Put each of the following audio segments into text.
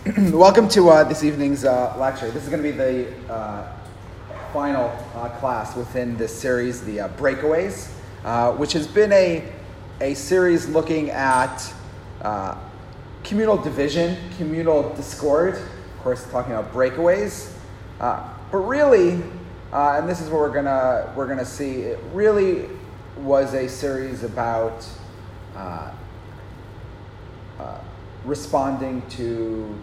Welcome to this evening's lecture. This is going to be the final class within this series, the Breakaways, which has been a series looking at communal division, communal discord, of course talking about breakaways, but really, and this is what we're gonna see, it really was a series about responding to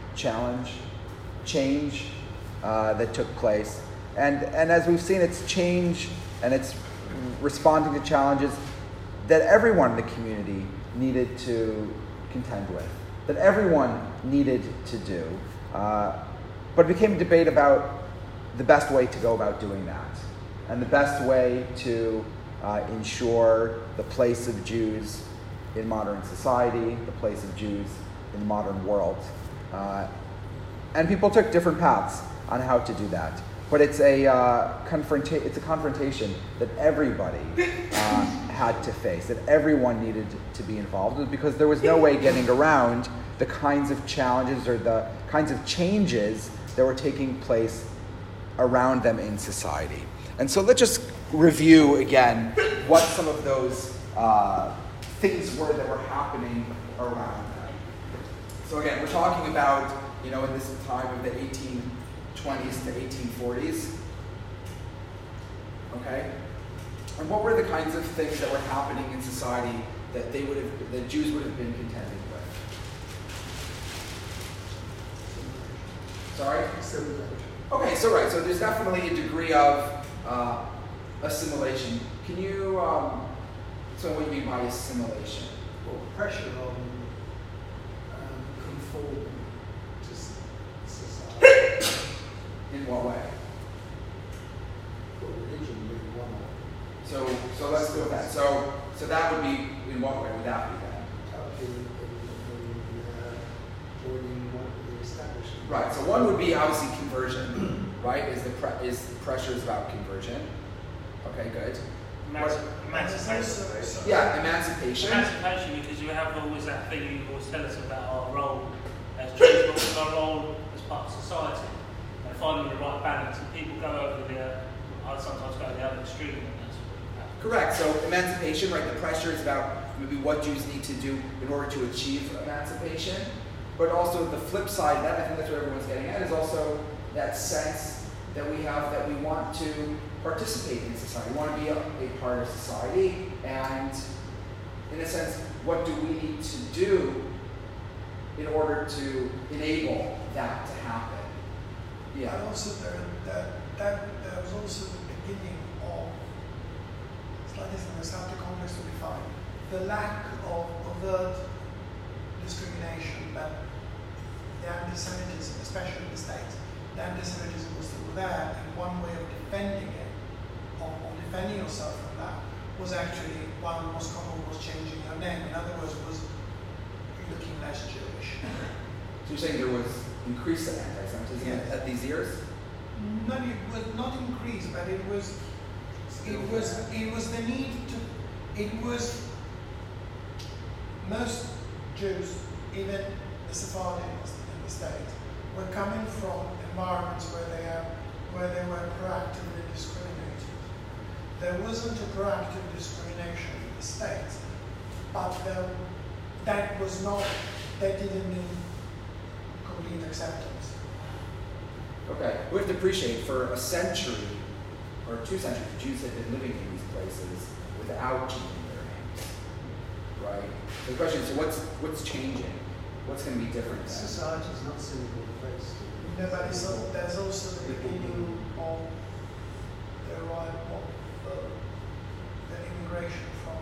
change that took place. And as we've seen, it's change and it's responding to challenges that everyone in the community needed to contend with, that everyone needed to do. But it became a debate about the best way to go about doing that and the best way to ensure the place of Jews in modern society, the place of Jews in the modern world. And people took different paths on how to do that. But it's a confrontation that everybody had to face, that everyone needed to be involved with, because there was no way getting around the kinds of challenges or the kinds of changes that were taking place around them in society. And so let's just review again what some of those things were that were happening around them. So again, we're talking about, in this time of the 1820s to 1840s. Okay? And what were the kinds of things that were happening in society that that Jews would have been contending with? Sorry? Okay, so there's definitely a degree of assimilation. Can you, so what do you mean by assimilation? Well, pressure on conforming to society. In what way? Well, religion would be one way. So let's go with that. So that would be, in what way would that be then? That would be joining one of the establishments. Right, so one would be obviously conversion, right? Is the pressures about conversion. Okay, good. Emancipation. Yeah, emancipation. Emancipation, because you have always that thing you always tell us about our role as Jews, but also our role as part of society. And finding the right balance, and people go over I'd sometimes go to the other extreme. And that's Correct, so emancipation, right? The pressure is about maybe what Jews need to do in order to achieve emancipation. But also the flip side of that, I think that's what everyone's getting at, is also that sense that we have that we want to participate in society. We want to be a part of society, and in a sense, what do we need to do in order to enable that to happen? Yeah. And also there was also the beginning of, it's like this in the Celtic context to define, the lack of overt discrimination, but the anti-Semitism, especially in the States, the anti-Semitism was still there, and one way of defending it, of defending yourself from that, was actually, one of the most common was changing your name. In other words, was looking less Jewish. So you're saying there was increased anti-Semitism at these years? No, it was not increased, but it was the need to, most Jews, even the Sephardics in the States, were coming from environments where they were proactively discriminated. There wasn't a proactive discrimination in the States, but that didn't mean complete acceptance. Okay, we have to appreciate for a century or 2 centuries, Jews had been living in these places without changing their names, right? So the question is, so what's changing? What's going to be different then? Society is not single place. No, but there's also the beginning of the arrival of the immigration from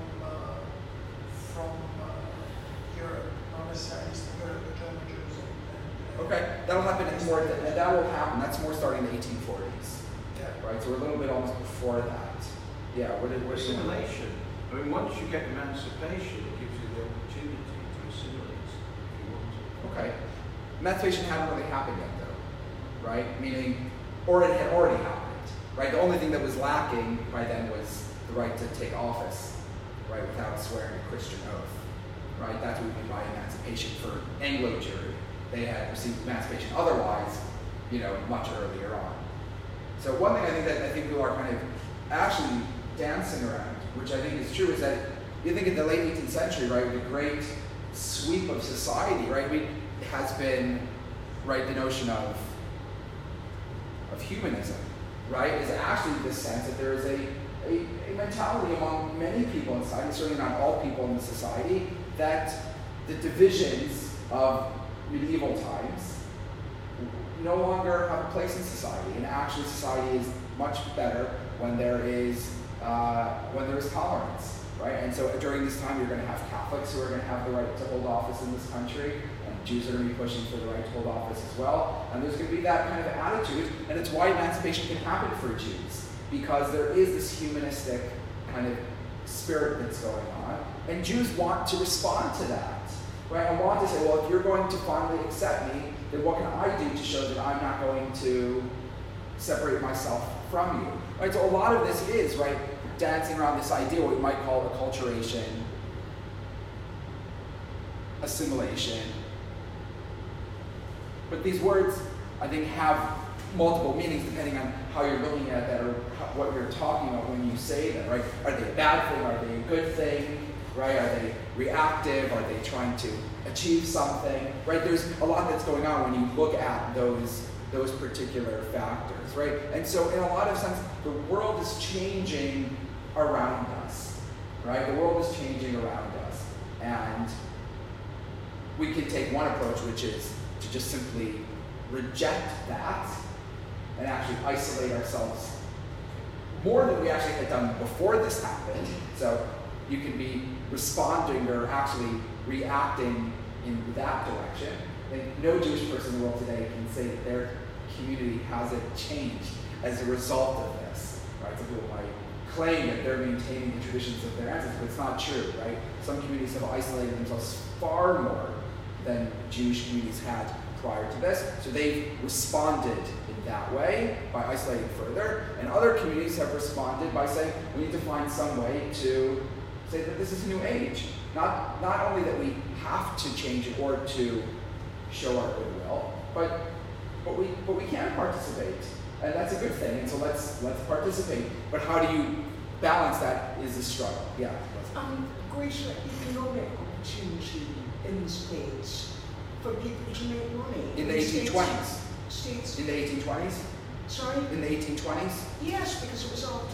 Europe, not necessarily Eastern Europe, but German Jews. Okay, that'll happen more, and that will happen. That's more starting in the 1840s, Yeah. right? So we're a little bit almost before that. Yeah, what assimilation. I mean, once you get emancipation, it gives you the opportunity to assimilate if you want to. Okay. Emancipation hadn't really happened yet, though, right? Meaning, or it had already happened, right? The only thing that was lacking by then was the right to take office, right, without swearing a Christian oath, right? That's what we mean by emancipation for Anglo-Jewry. they had received emancipation otherwise, much earlier on. So one thing I think people are kind of actually dancing around, which I think is true, is that you think in the late 18th century, right, with the great sweep of society, right, has been, right, the notion of humanism, right, is actually this sense that there is a mentality among many people in society, certainly not all people in the society, that the divisions of medieval times no longer have a place in society, and actually society is much better when there is tolerance, right? And so during this time, you're going to have Catholics who are going to have the right to hold office in this country, and Jews are going to be pushing for the right to hold office as well. And there's going to be that kind of attitude, and it's why emancipation can happen for Jews, because there is this humanistic kind of spirit that's going on, and Jews want to respond to that, right? And want to say, well, if you're going to finally accept me, then what can I do to show that I'm not going to separate myself from you, right? So a lot of this is, right, dancing around this idea, what we might call acculturation, assimilation. But these words, I think, have multiple meanings depending on how you're looking at that or what you're talking about when you say them, right? Are they a bad thing? Are they a good thing? Right? Are they reactive? Are they trying to achieve something? Right? There's a lot that's going on when you look at those particular factors, right? And so in a lot of sense, the world is changing around us, right? The world is changing around us. And we can take one approach, which is to just simply reject that and actually isolate ourselves more than we actually had done before this happened. So you can be responding or actually reacting in that direction. I think no Jewish person in the world today can say that their community hasn't changed as a result of this, right? Some people might claim that they're maintaining the traditions of their ancestors, but it's not true, right? Some communities have isolated themselves far more than Jewish communities had prior to this, so they've responded in that way by isolating further, and other communities have responded by saying we need to find some way to say that this is a new age. Not only that we have to change in order to show our goodwill, but we can participate, and that's a good thing. And so let's participate. But how do you balance that is a struggle. Yeah. Greater economic opportunity in the States for people to make money. In the 1820s. States. In the 1820s. Sorry? In the 1820s. Yes, because it was after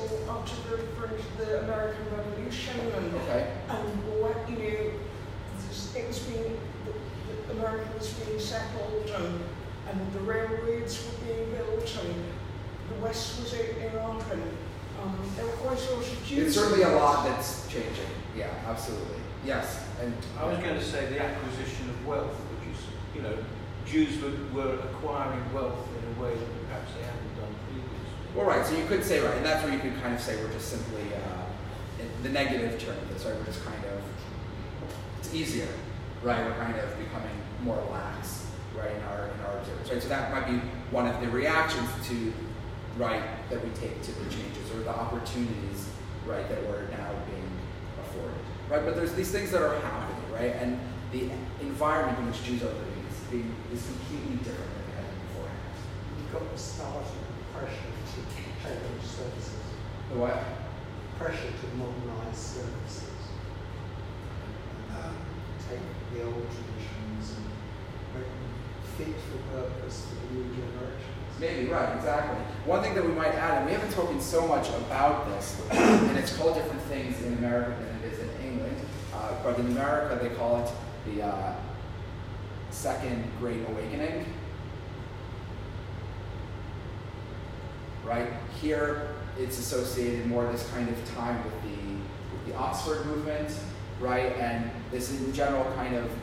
the American Revolution, and Okay. what it was being, America was being settled, and the railroads were being built, and the West was opening up, and there were quite a lot of Jews. It's certainly a lot that's changing. Yeah, absolutely. Yes. And I was going to say the acquisition of wealth, which is, Jews were acquiring wealth in a way that perhaps they hadn't done previously. well, right. So you could say right, and that's where you could kind of say we're just simply in the negative term of this, right? We're just kind of it's easier, right? We're kind of becoming more lax, right, in our observance, right? So that might be one of the reactions to right that we take to the changes or the opportunities, right, that we're now being afforded, right? But there's these things that are happening, right? And the environment in which Jews are living is completely different than it had been beforehand. You've got the start of the pressure to change services. The what? Pressure to modernise services. Take the old traditions and make them fit for purpose for the new generations. Maybe, right, exactly. One thing that we might add, and we haven't spoken so much about this, and it's called different things in America than it is in England, but in America they call it the Second Great Awakening. Right? Here it's associated more this kind of time with the Oxford movement, right? And this in general kind of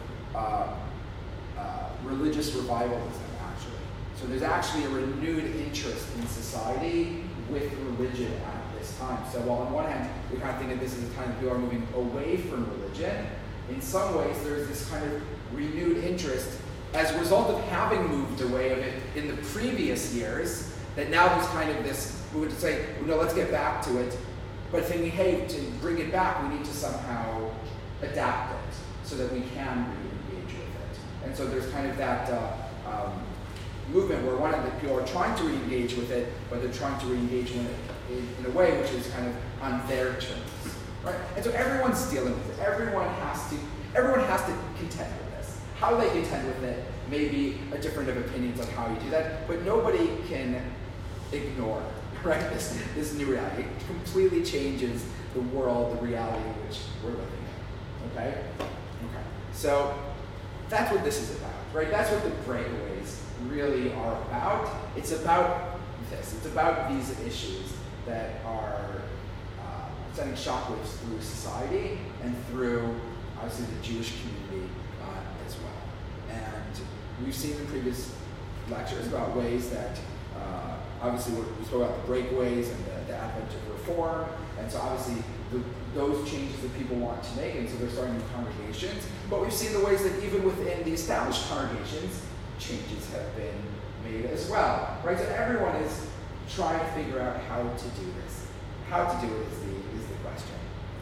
religious revivalism, actually. So there's actually a renewed interest in society with religion at this time. So while on one hand, we kind of think that this is a time that people are moving away from religion, in some ways there's this kind of renewed interest as a result of having moved away of it in the previous years, that now there's kind of this, we would say, well, no, let's get back to it, but thinking, hey, to bring it back, we need to somehow adapt it so that we can re-engage with it, And so there's kind of that movement where one of the people are trying to re-engage with it, but they're trying to re-engage with it in a way which is kind of on their terms, right? And so everyone's dealing with it. Everyone has to contend with this. How they contend with it may be a different of opinions on how you do that, but nobody can ignore, right, this new reality. It completely changes the world, the reality in which we're living in, okay? Okay, so that's what this is about, right? That's what the breakaways really are about. It's about this. It's about these issues that are sending shockwaves through society and through, obviously, the Jewish community as well. And we've seen in previous lectures about ways that, obviously, we spoke about the breakaways and the advent of reform, and so obviously those changes that people want to make, and so they're starting new congregations. But we've seen the ways that even within the established congregations, changes have been made as well, right? So everyone is trying to figure out how to do this. How to do it is the question.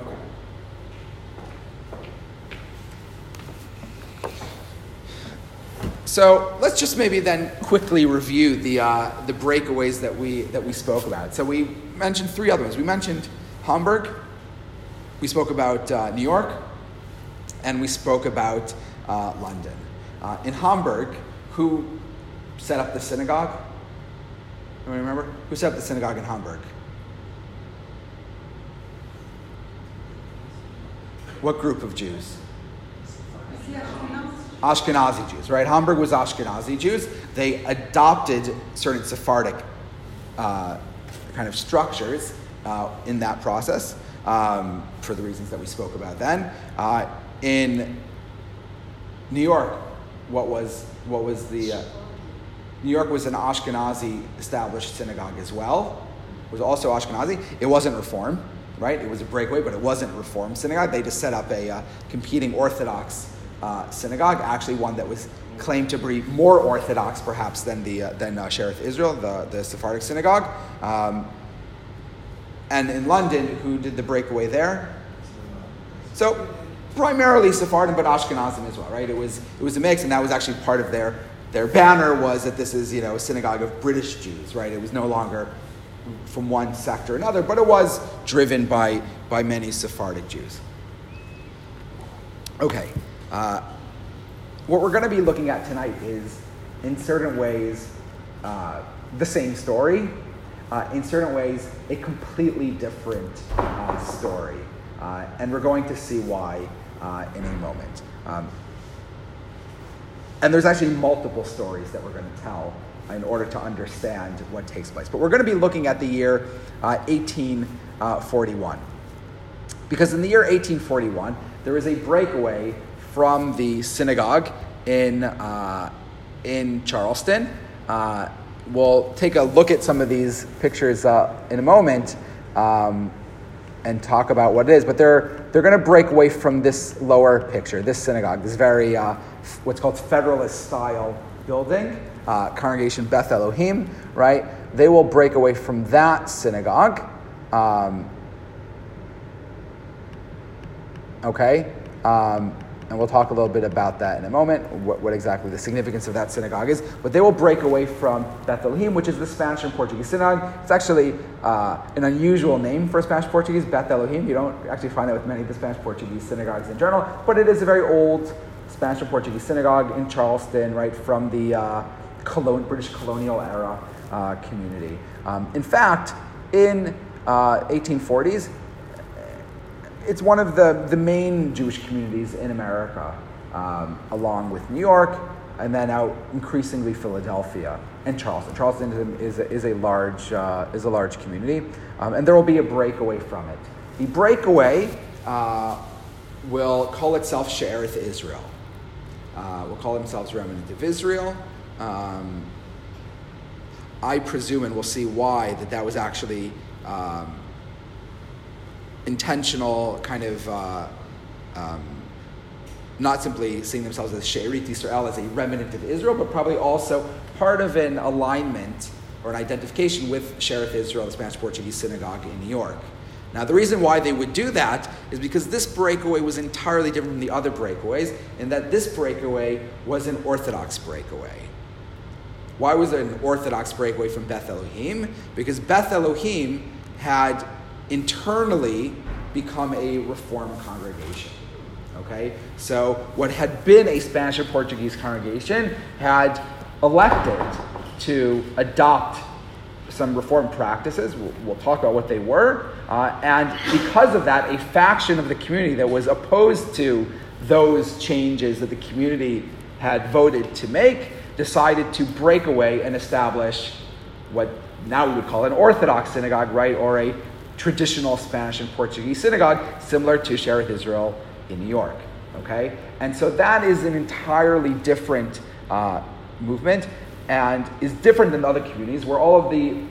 Okay. So let's just maybe then quickly review the breakaways that we spoke about. So we mentioned three other ones. We mentioned Hamburg. We spoke about New York, and we spoke about London. In Hamburg, who set up the synagogue? Anyone remember? Who set up the synagogue in Hamburg? What group of Jews? Ashkenazi Jews, right? Hamburg was Ashkenazi Jews. They adopted certain Sephardic kind of structures in that process for the reasons that we spoke about then. In New York, what was the New York was an Ashkenazi established synagogue as well. It was also Ashkenazi. It wasn't Reform, right? It was a breakaway, but it wasn't Reform synagogue. They just set up a competing Orthodox synagogue, actually one that was claimed to be more Orthodox perhaps than Shearith Israel, the Sephardic synagogue. And in London, who did the breakaway there? So primarily Sephardim, but Ashkenazim as well, right? It was a mix, and that was actually part of their banner was that this is, a synagogue of British Jews, right? It was no longer from one sect or another, but it was driven by many Sephardic Jews. Okay. What we're going to be looking at tonight is, in certain ways, the same story. In certain ways, a completely different story. And we're going to see why in a moment. And there's actually multiple stories that we're going to tell in order to understand what takes place. But we're going to be looking at the year 1841. Because in the year 1841, there is a breakaway from the synagogue in Charleston. We'll take a look at some of these pictures in a moment and talk about what it is. But they're going to break away from this lower picture, this synagogue, this very what's called Federalist style building, Congregation Beth Elohim, right? They will break away from that synagogue. Okay. And we'll talk a little bit about that in a moment, what exactly the significance of that synagogue is. But they will break away from Beth Elohim, which is the Spanish and Portuguese synagogue. It's actually an unusual name for Spanish-Portuguese, Beth Elohim. You don't actually find it with many of the Spanish-Portuguese synagogues in general. But it is a very old Spanish and Portuguese synagogue in Charleston, right, from the British colonial era community. In fact, in 1840s, it's one of the main Jewish communities in America, along with New York, and then out increasingly Philadelphia and Charleston. Charleston is a large community, and there will be a breakaway from it. The breakaway will call itself She'erith Israel. Will call themselves Remnant of Israel. I presume, and we'll see why, that was actually intentional, kind of not simply seeing themselves as She'erith Israel, as a remnant of Israel, but probably also part of an alignment or an identification with She'erith Israel, the Spanish-Portuguese synagogue in New York. Now, the reason why they would do that is because this breakaway was entirely different from the other breakaways, in that this breakaway was an Orthodox breakaway. Why was it an Orthodox breakaway from Beth Elohim? Because Beth Elohim had internally become a Reform congregation. Okay? So what had been a Spanish or Portuguese congregation had elected to adopt some Reform practices. We'll talk about what they were. And because of that, a faction of the community that was opposed to those changes that the community had voted to make decided to break away and establish what now we would call an Orthodox synagogue, right? Or a traditional Spanish and Portuguese synagogue, similar to Shearith Israel in New York. Okay? And so that is an entirely different movement, and is different than other communities where all of the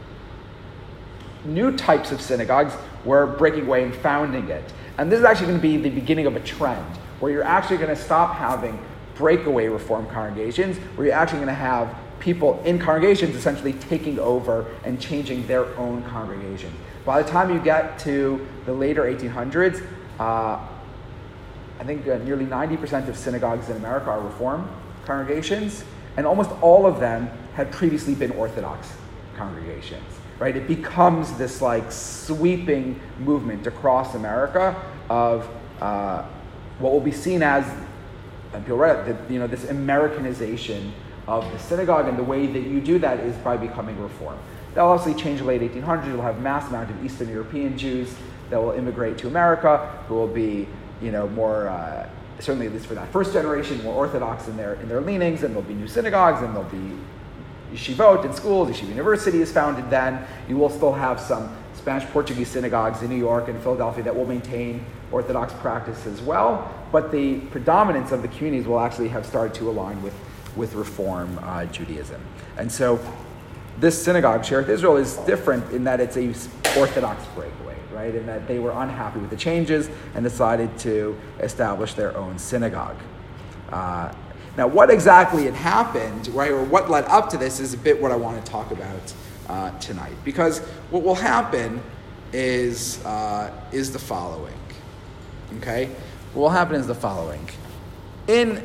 new types of synagogues were breaking away and founding it. And this is actually going to be the beginning of a trend where you're actually going to stop having breakaway Reform congregations, where you're actually going to have people in congregations essentially taking over and changing their own congregations. By the time you get to the later 1800s, I think nearly 90% of synagogues in America are Reform congregations, and almost all of them had previously been Orthodox congregations, right? It becomes this like sweeping movement across America of what will be seen as, and people write it, this Americanization of the synagogue, and the way that you do that is by becoming Reform. That'll obviously change in the late 1800s. You'll have mass amount of Eastern European Jews that will immigrate to America, who will be, more, certainly at least for that first generation, more Orthodox in their leanings, and there'll be new synagogues, and there'll be yeshivot in schools. Yeshiva University is founded then. You will still have some Spanish-Portuguese synagogues in New York and Philadelphia that will maintain Orthodox practice as well, but the predominance of the communities will actually have started to align with Reform Judaism. And so this synagogue, Shearith Israel, is different in that it's a Orthodox breakaway, right? In that they were unhappy with the changes and decided to establish their own synagogue. Now, what exactly had happened, right, or what led up to this is a bit what I want to talk about tonight. Because what will happen is the following. Okay? What will happen is the following. In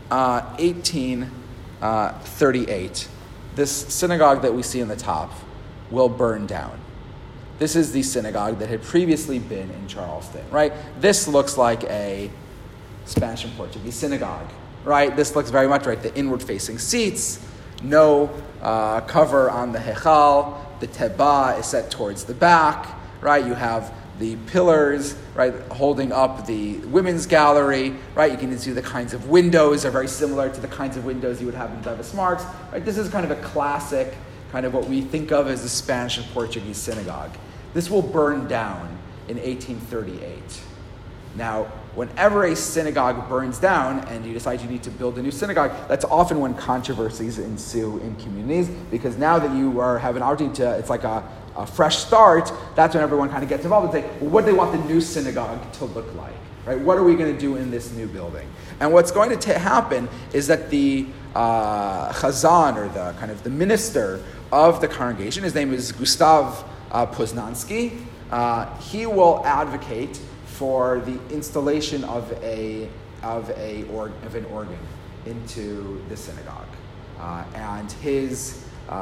1838, this synagogue that we see on the top will burn down. This is the synagogue that had previously been in Charleston, right? This looks like a Spanish and Portuguese synagogue, right? This looks very much like the inward-facing seats, no cover on the hechal, the teba is set towards the back, right? You have the pillars, right, holding up the women's gallery, right? You can see the kinds of windows are very similar to the kinds of windows you would have in Davis Marks, right? This is kind of a classic, kind of what we think of as a Spanish and Portuguese synagogue. This will burn down in 1838. Now, whenever a synagogue burns down and you decide you need to build a new synagogue, that's often when controversies ensue in communities, because now that you have an opportunity to, it's like a fresh start, that's when everyone kind of gets involved and say, well, what do they want the new synagogue to look like? Right? What are we going to do in this new building? And what's going to happen is that the chazan, or the kind of the minister of the congregation, his name is Gustav Poznansky, he will advocate for the installation of an organ into the synagogue, and his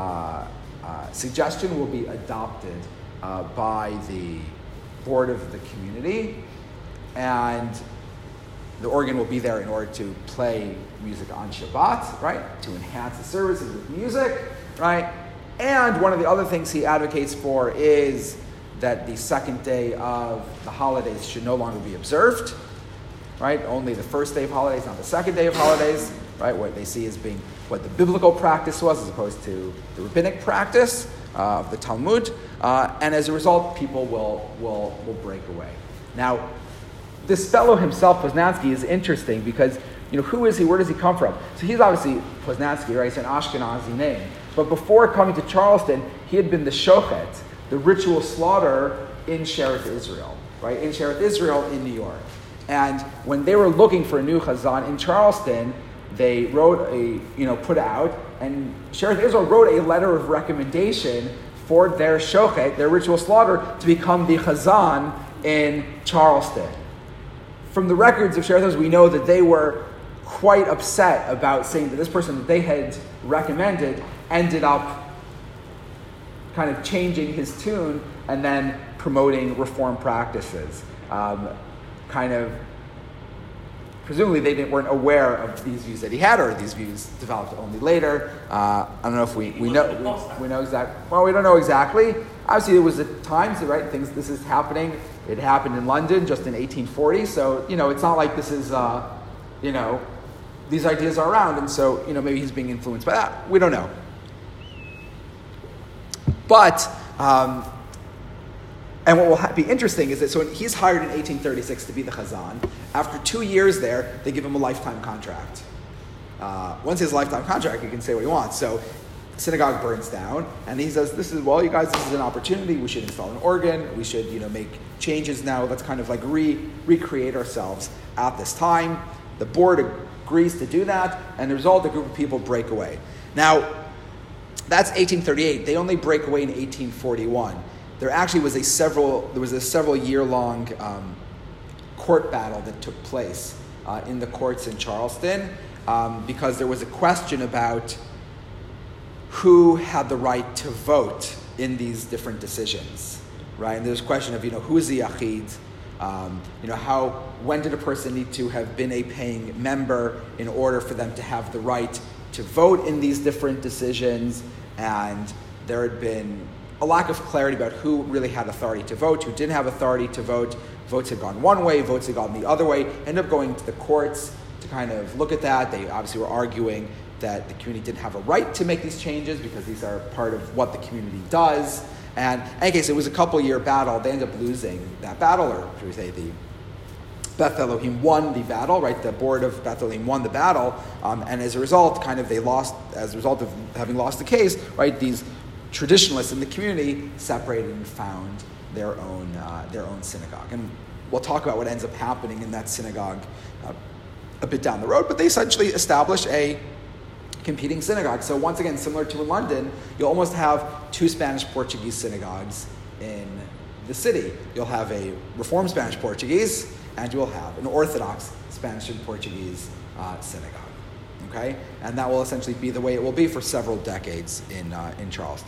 suggestion will be adopted by the board of the community, and the organ will be there in order to play music on Shabbat, right? To enhance the services with music, right? And one of the other things he advocates for is that the second day of the holidays should no longer be observed, right? Only the first day of holidays, not the second day of holidays, right? What they see as being what the biblical practice was as opposed to the rabbinic practice of the Talmud. And as a result, people will break away. Now, this fellow himself, Poznansky, is interesting because, who is he? Where does he come from? So he's obviously Poznansky, right? It's an Ashkenazi name. But before coming to Charleston, he had been the shochet, the ritual slaughter in Shearith Israel, right? In Shearith Israel in New York. And when they were looking for a new chazan in Charleston, they wrote put out, and Shearith Israel wrote a letter of recommendation for their shochet, their ritual slaughter, to become the chazan in Charleston. From the records of Sheretz, we know that they were quite upset about saying that this person that they had recommended ended up kind of changing his tune and then promoting reform practices. Presumably they weren't aware of these views that he had, or these views developed only later. I don't know if we know exactly. Well, we don't know exactly. Obviously, it was at times, right? This is happening. It happened in London just in 1840. So it's not like this is these ideas are around, and so maybe he's being influenced by that. We don't know. But and what will be interesting is that so he's hired in 1836 to be the chazan. After 2 years there, they give him a lifetime contract. Once he has a lifetime contract, he can say what he wants. So the synagogue burns down, and he says, "This is you guys. This is an opportunity. We should install an organ. We should make changes now. Let's kind of like recreate ourselves at this time." The board agrees to do that, and the result, a group of people break away. Now, that's 1838. They only break away in 1841. There actually was a several year-long court battle that took place in the courts in Charleston because there was a question about who had the right to vote in these different decisions, right? And there's a question of who is the yachid, when did a person need to have been a paying member in order for them to have the right to vote in these different decisions, and there had been a lack of clarity about who really had authority to vote, who didn't have authority to vote. Votes had gone one way, votes had gone the other way. Ended up going to the courts to kind of look at that. They obviously were arguing that the community didn't have a right to make these changes because these are part of what the community does. And in any case, it was a couple-year battle. They ended up losing that battle, or should we say the Beth Elohim won the battle, right? The board of Beth Elohim won the battle, and as a result, they lost, as a result of having lost the case, right? These traditionalists in the community separated and found their own synagogue. And we'll talk about what ends up happening in that synagogue a bit down the road, but they essentially establish a competing synagogue. So once again, similar to in London, you'll almost have two Spanish-Portuguese synagogues in the city. You'll have a Reformed Spanish-Portuguese, and you will have an Orthodox Spanish and Portuguese synagogue. Okay, and that will essentially be the way it will be for several decades in Charleston.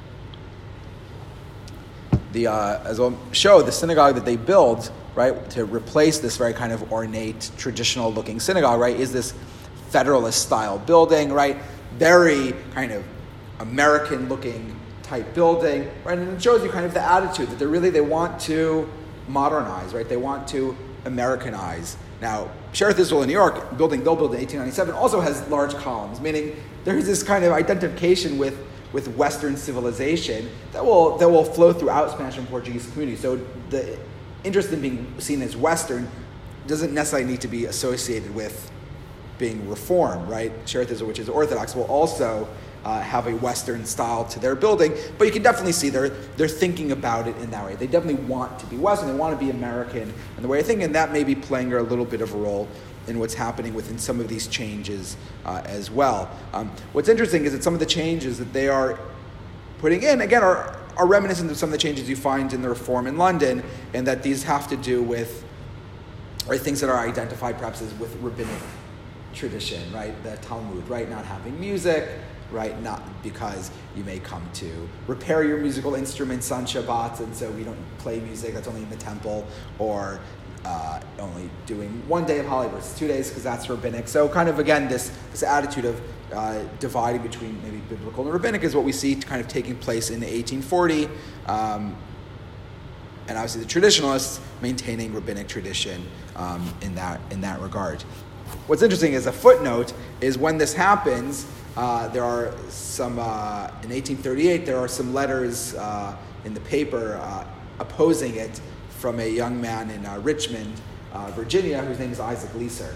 As I'll show, the synagogue that they build, right, to replace this very kind of ornate, traditional-looking synagogue, right, is this Federalist-style building, right, very kind of American-looking type building, right, and it shows you kind of the attitude that they want to modernize, right, they want to Americanize. Now, Sheretz Israel in New York, building they'll build in 1897, also has large columns, meaning there's this kind of identification with Western civilization that will flow throughout Spanish and Portuguese communities. So the interest in being seen as Western doesn't necessarily need to be associated with being Reformed, right? Sheretz Israel, which is Orthodox, will also have a Western style to their building, but you can definitely see they're thinking about it in that way. They definitely want to be Western, they want to be American in the way I think, and that may be playing a little bit of a role in what's happening within some of these changes as well. What's interesting is that some of the changes that they are putting in, again, are reminiscent of some of the changes you find in the Reform in London, and that these have to do with things that are identified perhaps as with rabbinic tradition, right? The Talmud, right? Not having music, right? Not because you may come to repair your musical instruments on Shabbat, and so we don't play music, that's only in the temple, or only doing 1 day of holiday versus 2 days because that's rabbinic. So kind of, again, this attitude of dividing between maybe biblical and rabbinic is what we see kind of taking place in 1840, and obviously the traditionalists maintaining rabbinic tradition in that regard. What's interesting is a footnote is when this happens, there are some, in 1838, there are some letters in the paper opposing it from a young man in Richmond, Virginia, whose name is Isaac Leeser.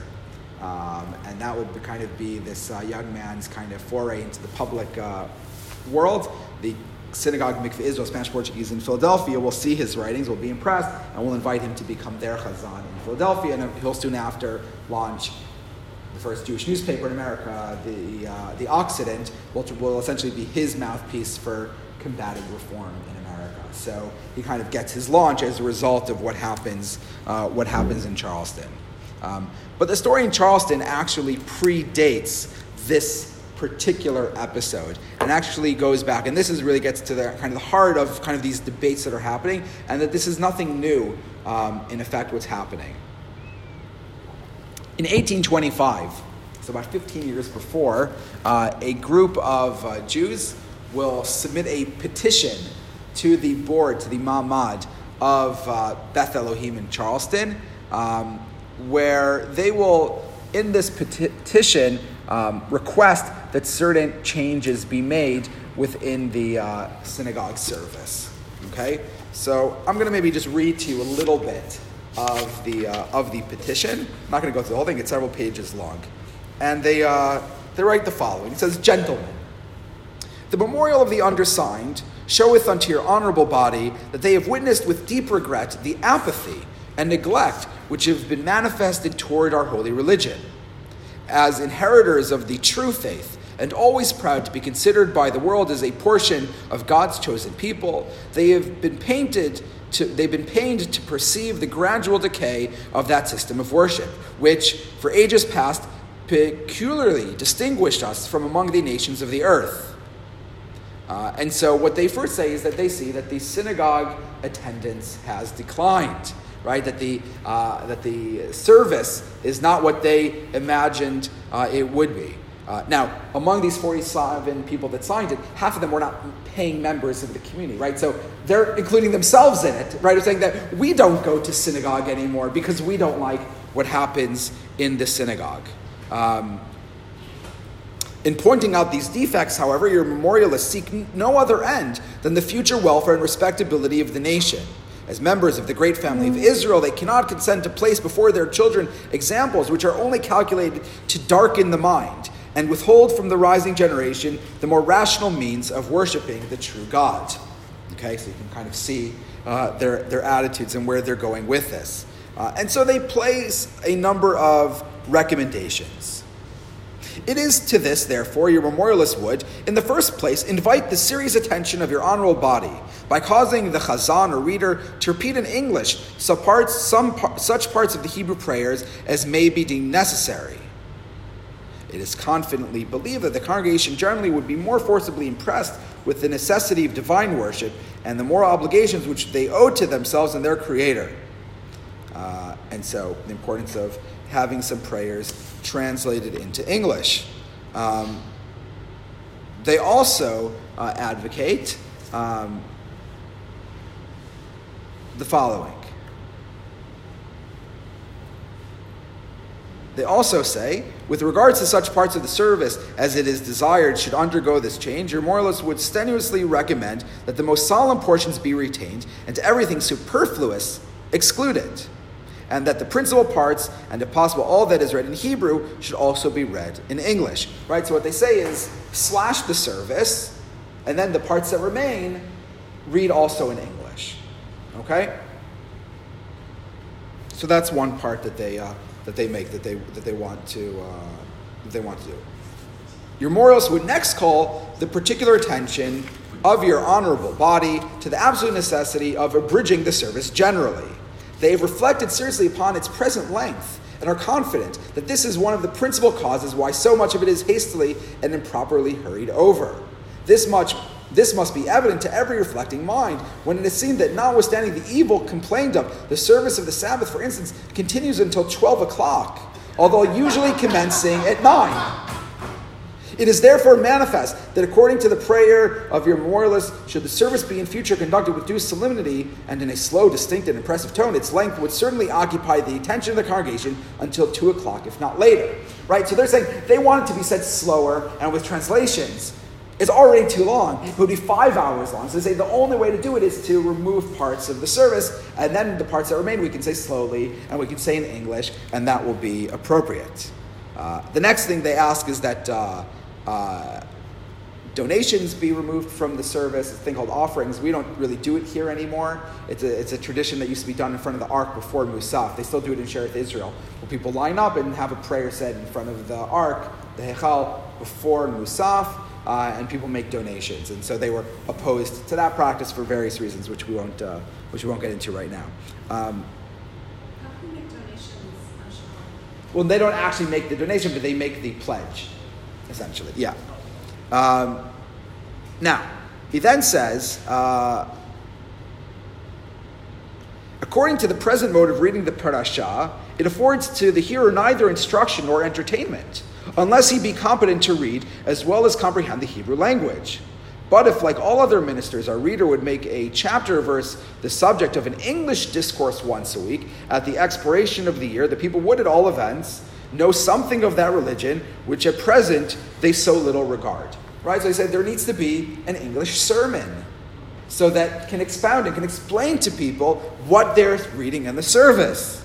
And that would kind of be this young man's kind of foray into the public world. The Synagogue Mikveh Israel, Spanish-Portuguese in Philadelphia, will see his writings, will be impressed, and will invite him to become their chazan in Philadelphia, and he'll soon after launch the first Jewish newspaper in America, the Occident, will essentially be his mouthpiece for combating reform in America. So he kind of gets his launch as a result of what happens in Charleston. But the story in Charleston actually predates this particular episode and actually goes back, and this really gets to the kind of the heart of kind of these debates that are happening, and that this is nothing new, in effect, what's happening. In 1825, so about 15 years before, a group of Jews will submit a petition to the board, to the Ma'amad of Beth Elohim in Charleston, where they will, in this petition, request that certain changes be made within the synagogue service. Okay, so I'm going to maybe just read to you a little bit of the petition. I'm not going to go through the whole thing; it's several pages long, and they write the following. It says, "Gentlemen, the memorial of the undersigned showeth unto your honorable body that they have witnessed with deep regret the apathy and neglect which have been manifested toward our holy religion. As inheritors of the true faith, and always proud to be considered by the world as a portion of God's chosen people, they've been pained to perceive the gradual decay of that system of worship, which for ages past peculiarly distinguished us from among the nations of the earth." And so what they first say is that they see that the synagogue attendance has declined, right? That the service is not what they imagined it would be. Now, among these 47 people that signed it, half of them were not paying members of the community, right? So they're including themselves in it, right? They're saying that we don't go to synagogue anymore because we don't like what happens in the synagogue. In pointing out these defects, however, your memorialists seek no other end than the future welfare and respectability of the nation. As members of the great family of Israel, they cannot consent to place before their children examples which are only calculated to darken the mind and withhold from the rising generation the more rational means of worshiping the true God. Okay, so you can kind of see their attitudes and where they're going with this. And so they place a number of recommendations. It is to this, therefore, your memorialists would, in the first place, invite the serious attention of your honorable body by causing the chazan or reader to repeat in English such parts of the Hebrew prayers as may be deemed necessary. It is confidently believed that the congregation generally would be more forcibly impressed with the necessity of divine worship and the moral obligations which they owe to themselves and their Creator. And so the importance of having some prayers translated into English. They also advocate the following. They also say, with regards to such parts of the service as it is desired should undergo this change, your memorialists would strenuously recommend that the most solemn portions be retained and to everything superfluous excluded, and that the principal parts, and if possible all that is read in Hebrew, should also be read in English. Right? So what they say is, slash the service, and then the parts that remain, read also in English. Okay? So that's one part that they make that they want to do. Your memorialists would next call the particular attention of your honorable body to the absolute necessity of abridging the service generally. They have reflected seriously upon its present length and are confident that this is one of the principal causes why so much of it is hastily and improperly hurried over. This must be evident to every reflecting mind when it is seen that notwithstanding the evil complained of, the service of the Sabbath, for instance, continues until 12 o'clock, although usually commencing at 9. It is therefore manifest that according to the prayer of your memorialists, should the service be in future conducted with due solemnity and in a slow, distinct, and impressive tone, its length would certainly occupy the attention of the congregation until 2 o'clock, if not later. Right? So they're saying they want it to be said slower, and with translations, it's already too long. It would be 5 hours long. So they say the only way to do it is to remove parts of the service, and then the parts that remain we can say slowly, and we can say in English, and that will be appropriate. The next thing they ask is that donations be removed from the service. It's a thing called offerings. We don't really do it here anymore. It's a tradition that used to be done in front of the Ark before Musaf. They still do it in Shereth Israel, where people line up and have a prayer said in front of the Ark, the Hechal, before Musaf, and people make donations. And so they were opposed to that practice for various reasons, which we won't get into right now. How can you make donations on Shabbat? Well, they don't actually make the donation, but they make the pledge, essentially. Yeah. Now, he then says, according to the present mode of reading the parashah, it affords to the hearer neither instruction nor entertainment, unless he be competent to read as well as comprehend the Hebrew language. But if, like all other ministers, our reader would make a chapter or verse the subject of an English discourse once a week, at the expiration of the year, the people would at all events know something of that religion, which at present they so little regard. Right? So he said there needs to be an English sermon, so that can expound and can explain to people what they're reading in the service.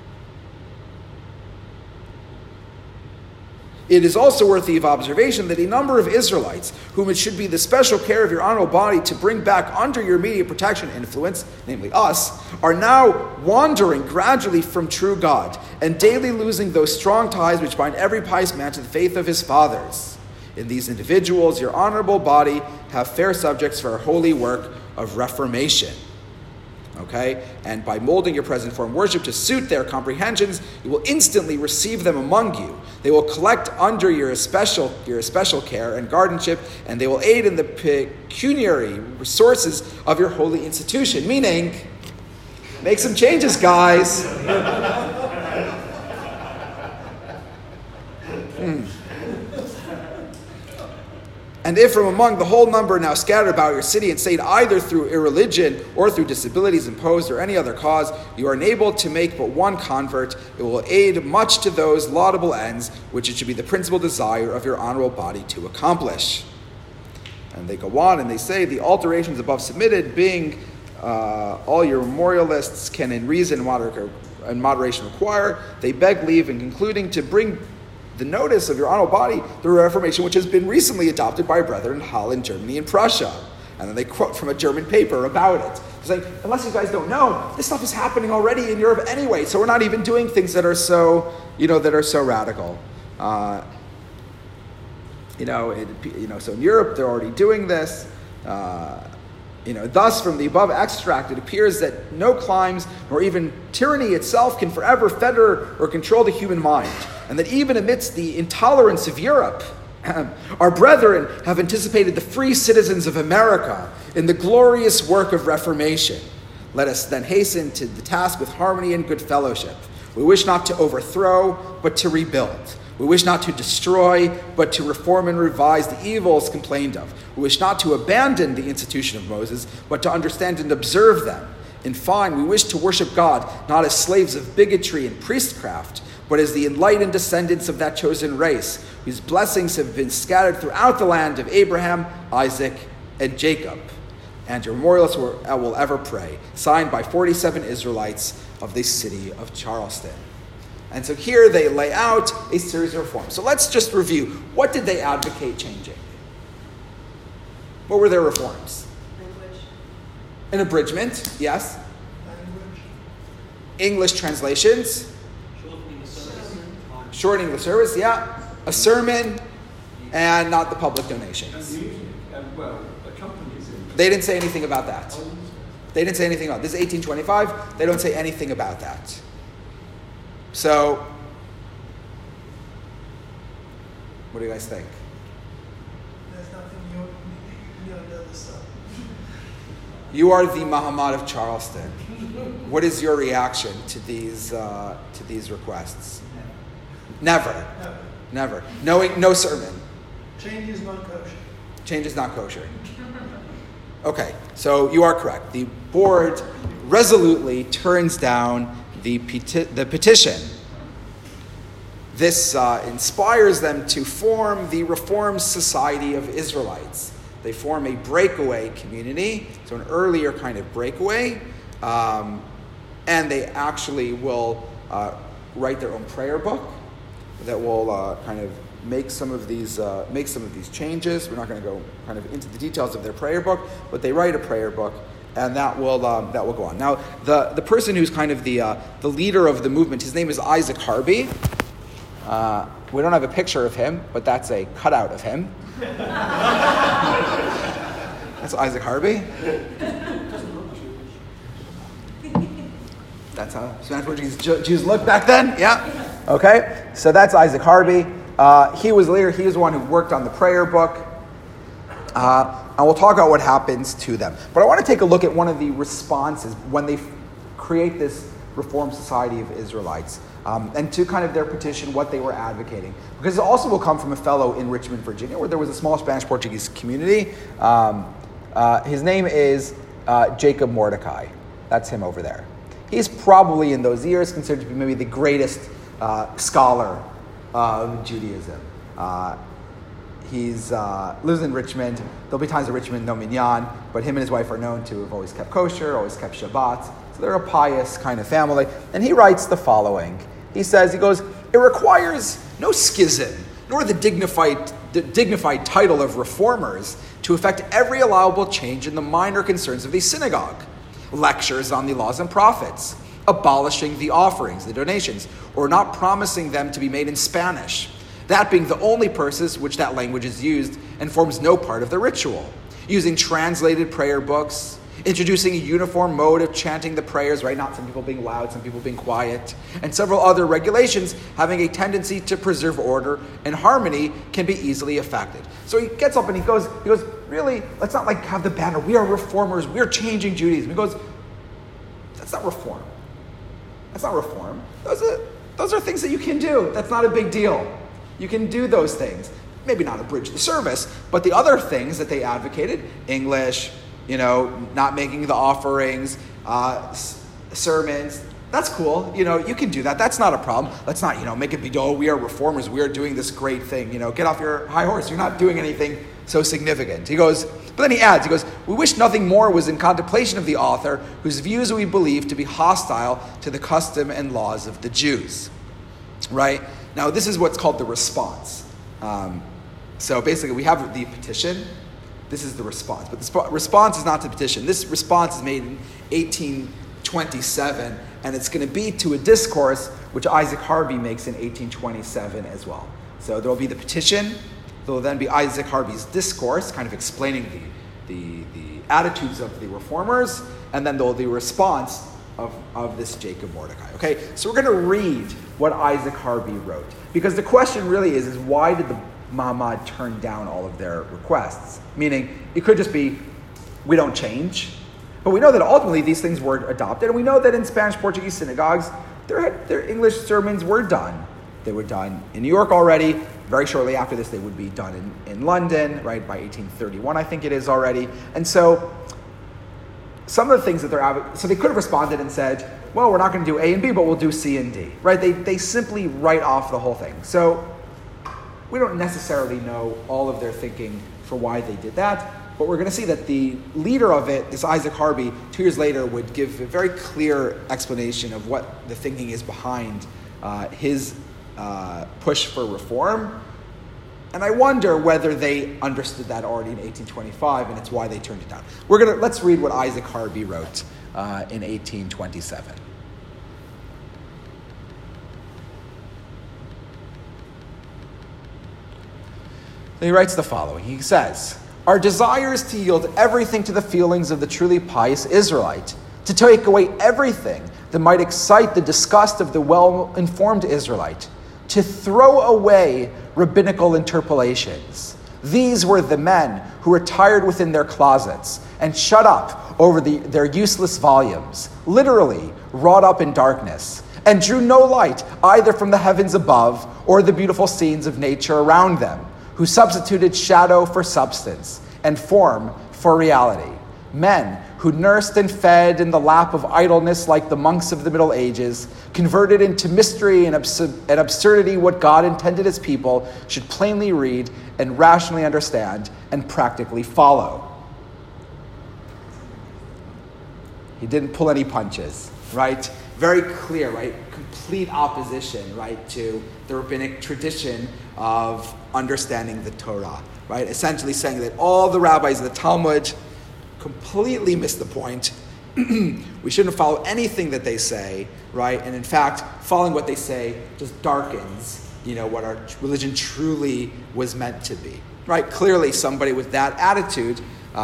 It is also worthy of observation that a number of Israelites, whom it should be the special care of your honorable body to bring back under your immediate protection and influence, namely us, are now wandering gradually from true God, and daily losing those strong ties which bind every pious man to the faith of his fathers. In these individuals, your honorable body have fair subjects for our holy work of reformation. Okay? And by molding your present form worship to suit their comprehensions, you will instantly receive them among you. They will collect under your especial care and guardianship, and they will aid in the pecuniary resources of your holy institution. Meaning, make some changes, guys. And if from among the whole number now scattered about your city and state, either through irreligion or through disabilities imposed or any other cause, you are enabled to make but one convert, it will aid much to those laudable ends which it should be the principal desire of your honorable body to accomplish. And they go on and they say, the alterations above submitted, being all your memorialists can in reason and moderation require, they beg leave in concluding to bring the notice of your honorable body, the Reformation, which has been recently adopted by our brethren in Holland, Germany, and Prussia. And then they quote from a German paper about it. It's like, unless you guys don't know, this stuff is happening already in Europe anyway, so we're not even doing things that are so, radical. So in Europe, they're already doing this. Thus, from the above extract, it appears that no climes, nor even tyranny itself, can forever fetter or control the human mind, and that even amidst the intolerance of Europe, our brethren have anticipated the free citizens of America in the glorious work of reformation. Let us then hasten to the task with harmony and good fellowship. We wish not to overthrow, but to rebuild. We wish not to destroy, but to reform and revise the evils complained of. We wish not to abandon the institution of Moses, but to understand and observe them. In fine, we wish to worship God, not as slaves of bigotry and priestcraft, but as the enlightened descendants of that chosen race, whose blessings have been scattered throughout the land of Abraham, Isaac, and Jacob. And your memorialists will ever pray. Signed by 47 Israelites of the city of Charleston. And so here they lay out a series of reforms. So let's just review. What did they advocate changing? What were their reforms? Language. An abridgment, yes. Language. English translations. Shortening the service. Shortening the service, yeah. A sermon, and not the public donations. And music, accompanies it. They didn't say anything about that. They didn't say anything about it. This is 1825. They don't say anything about that. So, what do you guys think? There's nothing new under the sun. You are the Muhammad of Charleston. What is your reaction to these requests? Never. No sermon. Change is not kosher. Change is not kosher. Okay, so you are correct. The board resolutely turns down the petition. This inspires them to form the Reformed Society of Israelites. They form a breakaway community, so an earlier kind of breakaway, and they actually will write their own prayer book that will kind of make some of these changes. We're not going to go kind of into the details of their prayer book, but they write a prayer book, and that will go on. Now, the person who's kind of the leader of the movement, his name is Isaac Harvey. We don't have a picture of him, but that's a cutout of him. That's Isaac Harvey. That's how Spanish Portuguese Jews looked back then. Yeah. Okay. So that's Isaac Harvey. He was the leader. He was the one who worked on the prayer book. And we'll talk about what happens to them. But I want to take a look at one of the responses when they create this Reformed Society of Israelites, and to kind of their petition, what they were advocating. Because it also will come from a fellow in Richmond, Virginia, where there was a small Spanish-Portuguese community. His name is Jacob Mordecai. That's him over there. He's probably, in those years, considered to be maybe the greatest scholar of Judaism. He lives in Richmond. There'll be times in Richmond, no minyan, but him and his wife are known to have always kept kosher, always kept Shabbat. So they're a pious kind of family. And he writes the following. He goes, it requires no schism, nor the dignified title of reformers to effect every allowable change in the minor concerns of the synagogue. Lectures on the laws and prophets, abolishing the offerings, the donations, or not promising them to be made in Spanish, that being the only purposes which that language is used and forms no part of the ritual, using translated prayer books, introducing a uniform mode of chanting the prayers, right? Not some people being loud, some people being quiet, and several other regulations having a tendency to preserve order and harmony can be easily affected. So he gets up and he goes, really, let's not like have the banner, we are reformers, we're changing Judaism. He goes, that's not reform. That's not reform. Those are things that you can do. That's not a big deal. You can do those things. Maybe not abridge the service, but the other things that they advocated, English, not making the offerings, sermons, that's cool. You can do that. That's not a problem. Let's not, make it be, we are reformers. We are doing this great thing. Get off your high horse. You're not doing anything so significant. He goes, but then he adds, we wish nothing more was in contemplation of the author, whose views we believe to be hostile to the custom and laws of the Jews. Right? Now, this is what's called the response. So basically, we have the petition. This is the response. But the response is not to the petition. This response is made in 1827, and it's going to be to a discourse which Isaac Harvey makes in 1827 as well. So there will be the petition. There will then be Isaac Harvey's discourse, kind of explaining the attitudes of the reformers, and then there will be a response of this Jacob Mordecai. Okay, so we're going to read what Isaac Harvey wrote. Because the question really is why did the Mahamad turn down all of their requests? Meaning, it could just be, we don't change. But we know that ultimately these things were adopted, and we know that in Spanish-Portuguese synagogues, their English sermons were done. They were done in New York already. Very shortly after this, they would be done in London, right, by 1831, I think it is already. And so, some of the things that so they could have responded and said, well, we're not going to do A and B, but we'll do C and D, right? They simply write off the whole thing. So we don't necessarily know all of their thinking for why they did that, but we're going to see that the leader of it, this Isaac Harvey, 2 years later would give a very clear explanation of what the thinking is behind his push for reform. And I wonder whether they understood that already in 1825, and it's why they turned it down. Let's read what Isaac Harvey wrote in 1827. He writes the following. He says, our desire is to yield everything to the feelings of the truly pious Israelite, to take away everything that might excite the disgust of the well-informed Israelite, to throw away rabbinical interpolations. These were the men who retired within their closets and shut up over their useless volumes, literally wrought up in darkness, and drew no light either from the heavens above or the beautiful scenes of nature around them, who substituted shadow for substance and form for reality. Men who nursed and fed in the lap of idleness like the monks of the Middle Ages, converted into mystery and absurdity what God intended his people should plainly read and rationally understand and practically follow. He didn't pull any punches, right? very clear, right? Complete opposition, right, to the rabbinic tradition of understanding the Torah, right? Essentially saying that all the rabbis of the Talmud completely miss the point. We shouldn't follow anything that they say, right? And in fact, following what they say just darkens, what our religion truly was meant to be, right? Clearly, somebody with that attitude,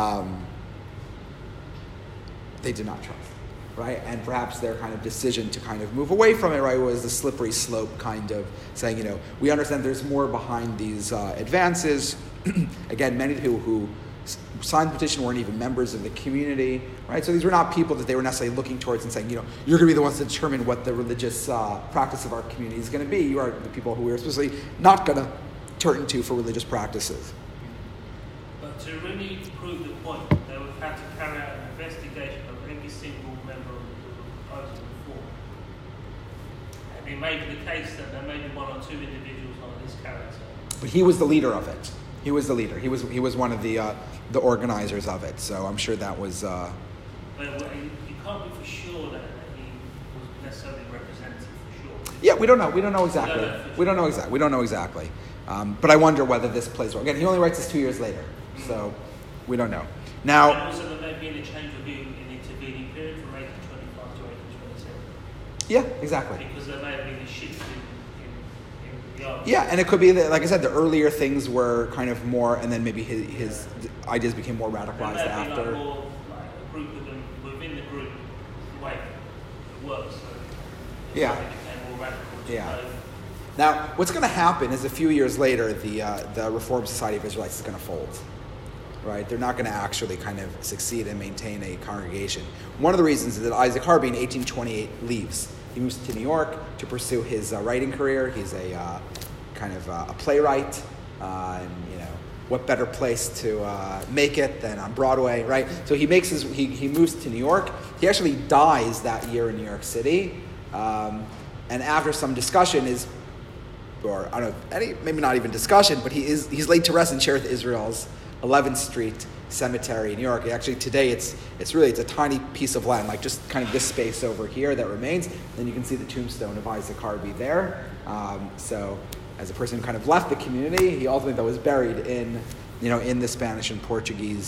they did not trust, right? And perhaps their kind of decision to kind of move away from it, right, was the slippery slope kind of saying, we understand there's more behind these advances. Again, many people who signed the petition weren't even members of the community, right? So these were not people that they were necessarily looking towards and saying, you're going to be the ones to determine what the religious practice of our community is going to be. You are the people who we are specifically not going to turn to for religious practices. But to really prove the point, they would have to carry out an investigation of every single member of the proposal reform. And it may be the case that there may be one or two individuals on this character. But he was the leader of it. He was the leader. He was one of the organizers of it. So I'm sure that was. But you can't be for sure that he was necessarily representative for sure. Yeah, we don't know. We don't know exactly. We don't know exactly. But I wonder whether this plays well. Again, he only writes this 2 years later, so we don't know. Now. And also, there may be a change of view in the intervening period from 1825 to 1827. Yeah, exactly. Because there may have been a shift in the argument. Yeah, and it could be that, like I said, the earlier things were kind of more, and then maybe his ideas became more radicalized after. Like more like a group of them within the group, the way it works. So yeah. Became more radical. Yeah. Now, what's going to happen is a few years later, the Reformed Society of Israelites is going to fold. Right? They're not going to actually kind of succeed and maintain a congregation. One of the reasons is that Isaac Harvey in 1828 leaves. He moves to New York to pursue his writing career. He's a kind of a playwright, and what better place to make it than on Broadway, right? So he moves to New York. He actually dies that year in New York City, and after some discussion maybe not even discussion, but he's laid to rest in Cherith Israel's 11th Street Cemetery in New York. Actually, today it's a tiny piece of land, like just kind of this space over here that remains. Then you can see the tombstone of Isaac Harvey there. So, as a person who kind of left the community, he ultimately was buried in the Spanish and Portuguese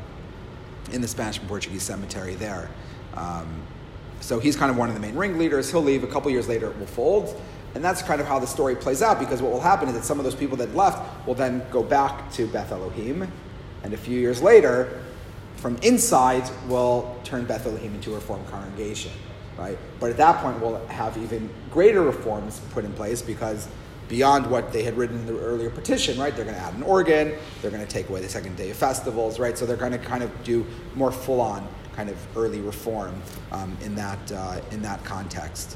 cemetery there. So he's kind of one of the main ringleaders. He'll leave. A couple years later, it will fold. And that's kind of how the story plays out, because what will happen is that some of those people that left will then go back to Beth Elohim, and a few years later, from inside, will turn Beth Elohim into a Reformed congregation, right? But at that point, we'll have even greater reforms put in place, because beyond what they had written in the earlier petition, right? They're going to add an organ, they're going to take away the second day of festivals, right? So they're going to kind of do more full-on kind of early reform in that context.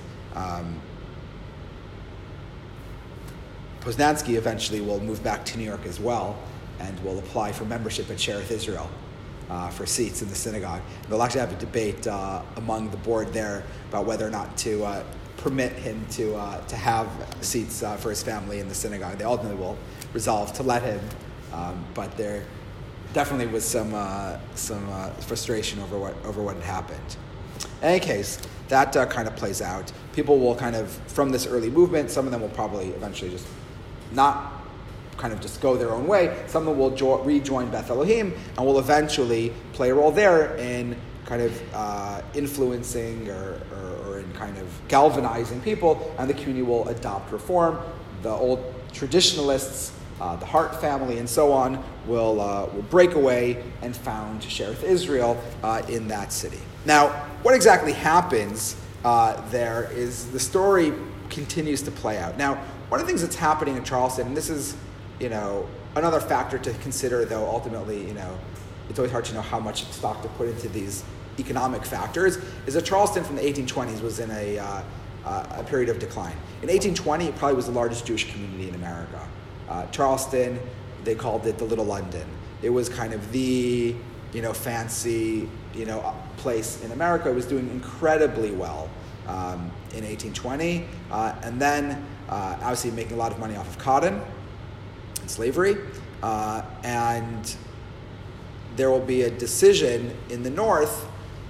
Poznansky eventually will move back to New York as well, and will apply for membership at Cherith Israel for seats in the synagogue. And they'll actually have a debate among the board there about whether or not to permit him to have seats for his family in the synagogue. They ultimately will resolve to let him, but there definitely was some frustration over what had happened. In any case, that kind of plays out. People will kind of, from this early movement, some of them will probably eventually just not kind of just go their own way. Some of them will rejoin Beth Elohim and will eventually play a role there in kind of influencing or in kind of galvanizing people, and the community will adopt reform. The old traditionalists, the Hart family and so on, will break away and found Cherith Israel in that city. Now, what exactly happens there is the story continues to play out. Now, one of the things that's happening in Charleston, and this is, another factor to consider, though ultimately, it's always hard to know how much stock to put into these economic factors, is that Charleston from the 1820s was in a period of decline. In 1820, it probably was the largest Jewish community in America. Charleston, they called it the Little London. It was kind of the, fancy, place in America. It was doing incredibly well in 1820. And then, obviously making a lot of money off of cotton and slavery. And there will be a decision in the North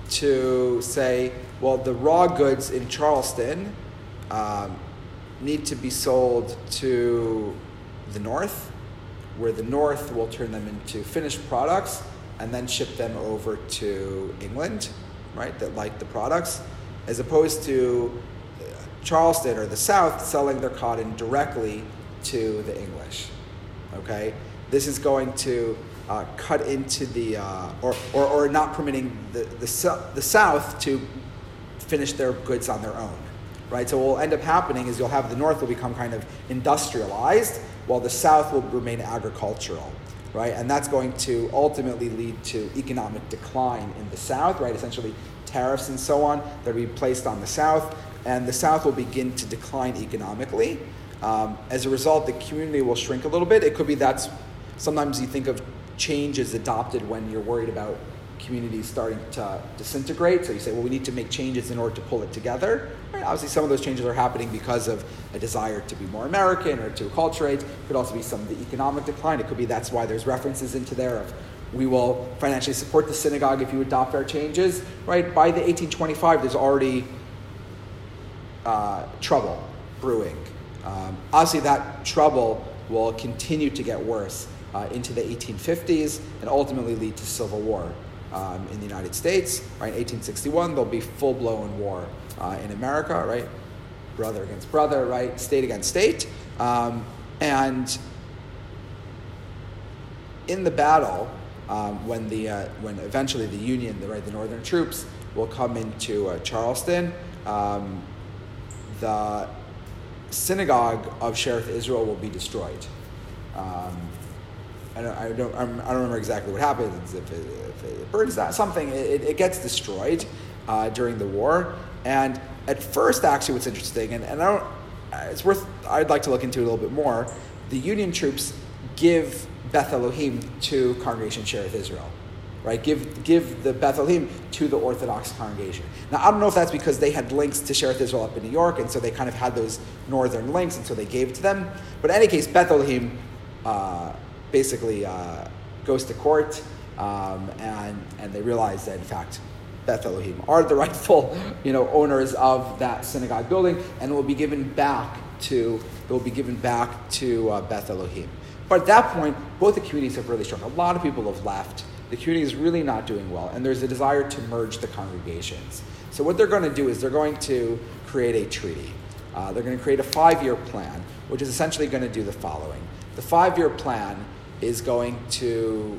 to say, well, the raw goods in Charleston need to be sold to the north, where the north will turn them into finished products and then ship them over to England, right, that like the products, as opposed to Charleston or the South selling their cotton directly to the English, okay? This is going to cut into the, or not permitting the South to finish their goods on their own, right? So what will end up happening is you'll have the North will become kind of industrialized, while the South will remain agricultural, right? And that's going to ultimately lead to economic decline in the South, right? Essentially tariffs and so on that will be placed on the South, and the South will begin to decline economically. As a result, the community will shrink a little bit. It could be that's, sometimes you think of change as adopted when you're worried about communities starting to disintegrate. So you say, well, we need to make changes in order to pull it together. Right? Obviously, some of those changes are happening because of a desire to be more American or to acculturate. It could also be some of the economic decline. It could be that's why there's references into there of we will financially support the synagogue if you adopt our changes. Right? By the 1825, there's already trouble brewing. Obviously, that trouble will continue to get worse into the 1850s and ultimately lead to civil war in the United States. Right, 1861, there'll be full-blown war in America. Right, brother against brother. Right, state against state, and in the battle, when eventually the Union, the Northern troops will come into Charleston, the synagogue of Shearith Israel will be destroyed. I don't remember exactly what happens. If it burns down, something, it gets destroyed during the war. And at first, actually, what's interesting, and I'd like to look into it a little bit more. The Union troops give Beth Elohim to Congregation Shearith Israel, right? Give the Beth Elohim to the Orthodox congregation. Now, I don't know if that's because they had links to Shearith Israel up in New York, and so they kind of had those northern links, and so they gave it to them. But in any case, Beth Elohim basically goes to court, and they realize that, in fact, Beth Elohim are the rightful owners of that synagogue building, and it will be given back to Beth Elohim. But at that point, both the communities have really shrunk. A lot of people have left. The community is really not doing well, and there's a desire to merge the congregations. So what they're going to do is they're going to create a treaty. They're going to create a 5-year plan, which is essentially going to do the following. The 5-year plan is going to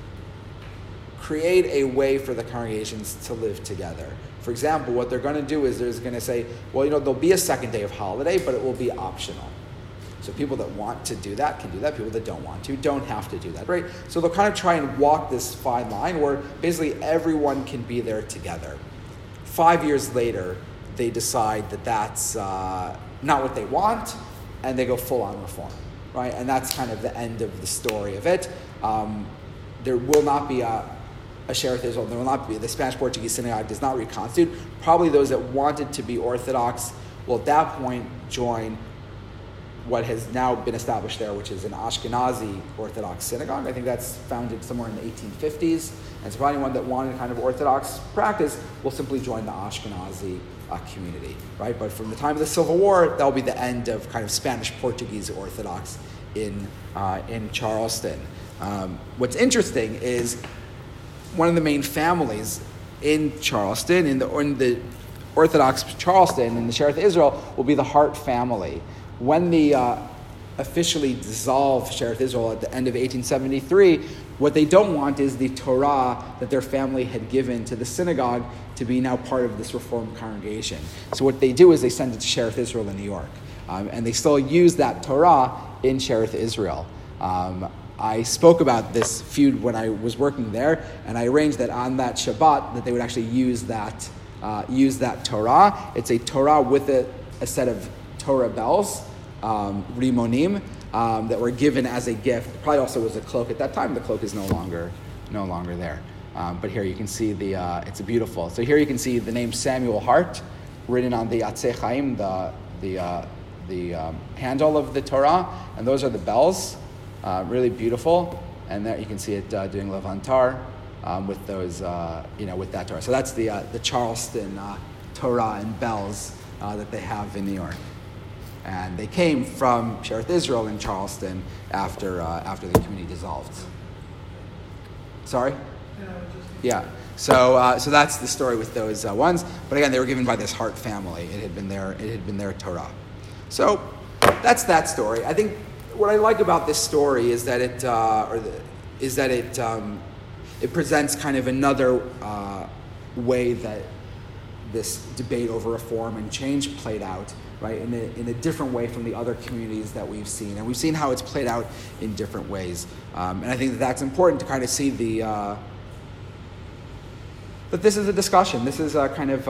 create a way for the congregations to live together. For example, what they're going to do is they're going to say, well, there'll be a second day of holiday, but it will be optional. So people that want to do that can do that. People that don't want to don't have to do that, right? So they'll kind of try and walk this fine line where basically everyone can be there together. 5 years later, they decide that that's not what they want, and they go full-on reform, right? And that's kind of the end of the story of it. There will not be a Shearith Israel. There will not be, the Spanish-Portuguese synagogue does not reconstitute. Probably those that wanted to be Orthodox will at that point join what has now been established there, which is an Ashkenazi Orthodox synagogue. I think that's founded somewhere in the 1850s. And so for anyone that wanted kind of Orthodox practice will simply join the Ashkenazi community, right? But from the time of the Civil War, that'll be the end of kind of Spanish-Portuguese Orthodox in Charleston. What's interesting is one of the main families in Charleston, in the Orthodox Charleston, in the Shearith Israel, will be the Hart family. When they officially dissolved Shearith Israel at the end of 1873, what they don't want is the Torah that their family had given to the synagogue to be now part of this Reformed congregation. So what they do is they send it to Shearith Israel in New York. And they still use that Torah in Shearith Israel. I spoke about this feud when I was working there, and I arranged that on that Shabbat that they would actually use that Torah. It's a Torah with a set of Torah bells, rimonim, that were given as a gift. Probably also was a cloak at that time. The cloak is no longer there. But here you can see it's beautiful. So here you can see the name Samuel Hart written on the Atzei Chaim, the handle of the Torah, and those are the bells. Really beautiful. And there you can see it doing Levantar, with those, with that Torah. So that's the Charleston Torah and bells that they have in New York. And they came from Shearith Israel in Charleston after the community dissolved. Sorry? Yeah. So that's the story with those ones. But again, they were given by this Hart family. It had been their Torah. So that's that story. I think what I like about this story is that it presents kind of another way that this debate over reform and change played out, right, in a different way from the other communities that we've seen. And we've seen how it's played out in different ways. And I think that's important to kind of see that this is a discussion. This is a kind of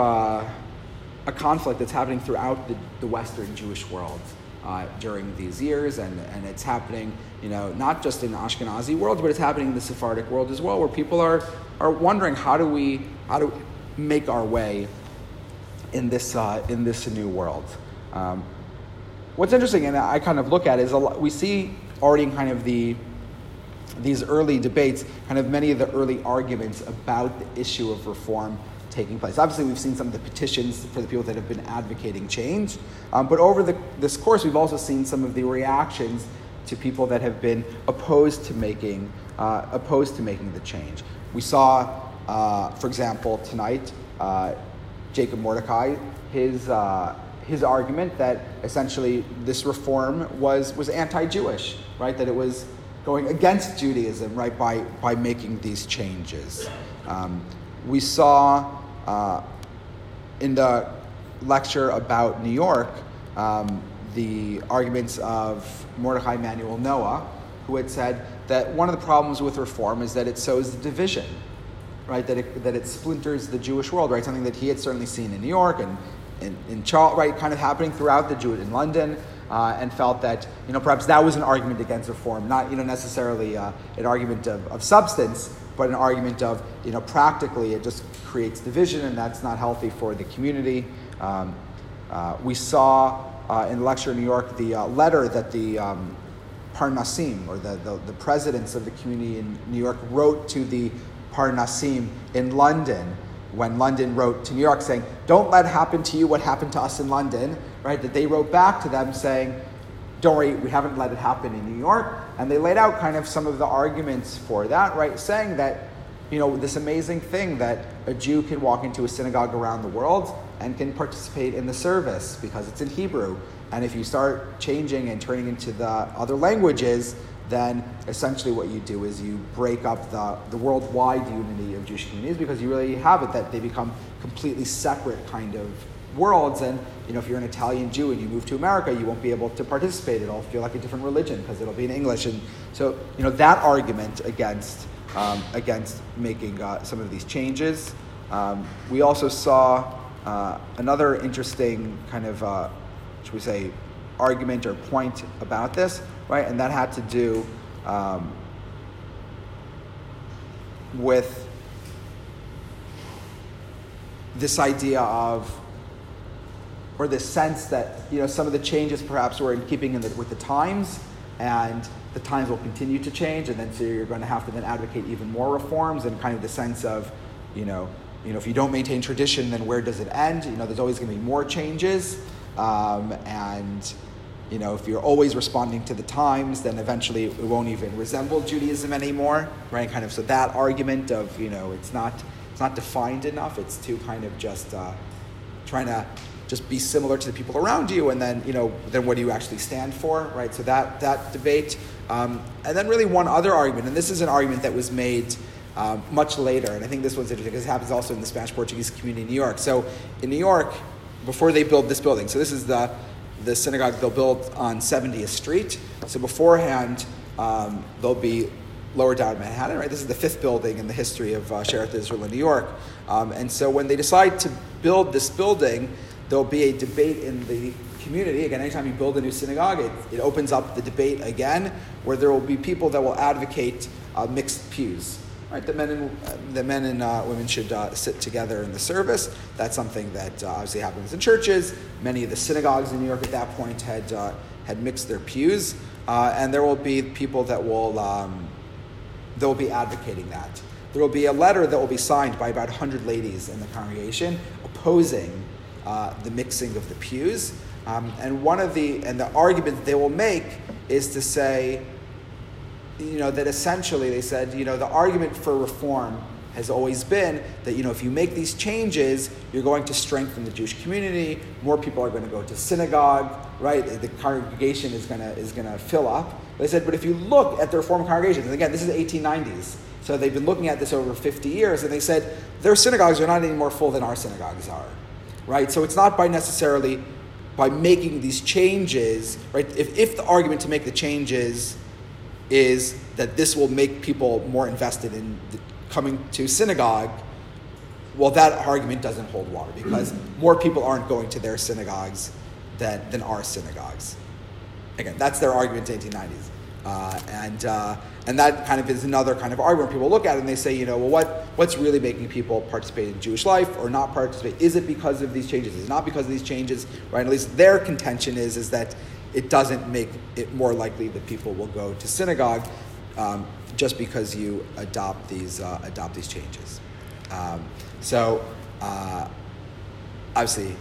a conflict that's happening throughout the Western Jewish world during these years, and it's happening, not just in the Ashkenazi world, but it's happening in the Sephardic world as well, where people are wondering how do we make our way in this new world. What's interesting, and I kind of look at, is we see already in kind of these early debates, kind of many of the early arguments about the issue of reform taking place. Obviously, we've seen some of the petitions for the people that have been advocating change, but over this course, we've also seen some of the reactions to people that have been opposed to making the change. We saw, for example, tonight, Jacob Mordecai, his argument that essentially this reform was anti-Jewish, right? That it was going against Judaism, right, by making these changes. We saw in the lecture about New York the arguments of Mordecai Emanuel Noah, who had said that one of the problems with reform is that it sows the division, right? That it splinters the Jewish world, right? Something that he had certainly seen in New York and in Charles, right? Kind of happening throughout the Jews in London, and felt that perhaps that was an argument against reform, not necessarily an argument of substance, but an argument of practically it just creates division, and that's not healthy for the community. We saw in the lecture in New York the letter that the Parnasim, or the presidents of the community in New York, wrote to the Parnasim in London, when London wrote to New York saying, don't let happen to you what happened to us in London, right? That they wrote back to them saying, don't worry, we haven't let it happen in New York. And they laid out kind of some of the arguments for that, right? Saying that, this amazing thing that a Jew can walk into a synagogue around the world and can participate in the service because it's in Hebrew. And if you start changing and turning into the other languages, then essentially what you do is you break up the worldwide unity of Jewish communities, because you really have it that they become completely separate kind of worlds. And if you're an Italian Jew and you move to America, you won't be able to participate. It'll feel like a different religion because it'll be in English. And so that argument against making some of these changes. We also saw another interesting kind of should we say argument or point about this, right? And that had to do with this idea of, or this sense that some of the changes perhaps were in keeping with the times, and the times will continue to change, and then so you're going to have to then advocate even more reforms, and kind of the sense of if you don't maintain tradition, then where does it end? There's always going to be more changes, and if you're always responding to the times, then eventually it won't even resemble Judaism anymore, right? Kind of, so that argument of it's not defined enough. It's too kind of just trying to just be similar to the people around you, and then then what do you actually stand for, right? So that debate, and then really one other argument, and this is an argument that was made much later, and I think this one's interesting because it happens also in the Spanish-Portuguese community in New York. So in New York, before they build this building, so this is the synagogue they'll build on 70th Street. So beforehand, they'll be lower down Manhattan, right? This is the fifth building in the history of Shearith Israel in New York. And so when they decide to build this building, there'll be a debate in the community. Again, anytime you build a new synagogue, it opens up the debate again, where there will be people that will advocate mixed pews. Right, the men and women should sit together in the service. That's something that obviously happens in churches. Many of the synagogues in New York at that point had mixed their pews, and there will be people that will be advocating that. there will be a letter that will be signed by about 100 ladies in the congregation opposing the mixing of the pews. And the argument they will make is to say, that essentially they said, the argument for reform has always been that, if you make these changes, you're going to strengthen the Jewish community. More people are going to go to synagogue, right? The congregation is going to fill up. They said, but if you look at the Reform congregations, and again, this is the 1890s, so they've been looking at this over 50 years, and they said their synagogues are not any more full than our synagogues are, right? So it's not necessarily by making these changes, right? If the argument to make the changes is that this will make people more invested in coming to synagogue, well, that argument doesn't hold water because more people aren't going to their synagogues than our synagogues. Again, that's their argument in the 1890s. And that kind of is another kind of argument. People look at it and they say, what's really making people participate in Jewish life or not participate? Is it because of these changes? Is it not because of these changes? Right? At least their contention is that it doesn't make it more likely that people will go to synagogue just because you adopt these changes. So obviously,